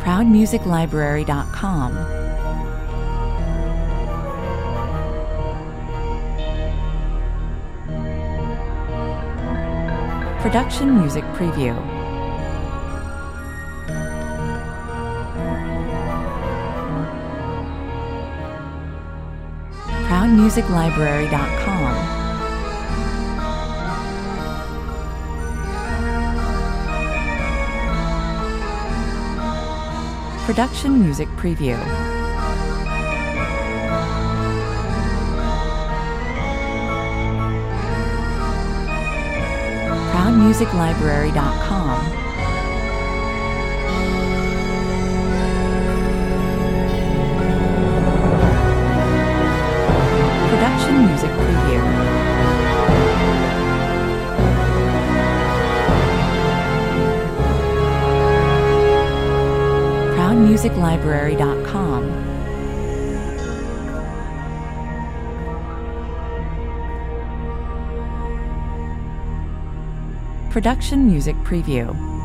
ProudMusicLibrary.com. Production Music Preview. ProudMusicLibrary.com. Production Music Preview. ProudMusicLibrary.com. Production Music Preview. ProudMusicLibrary.com. Production Music Preview.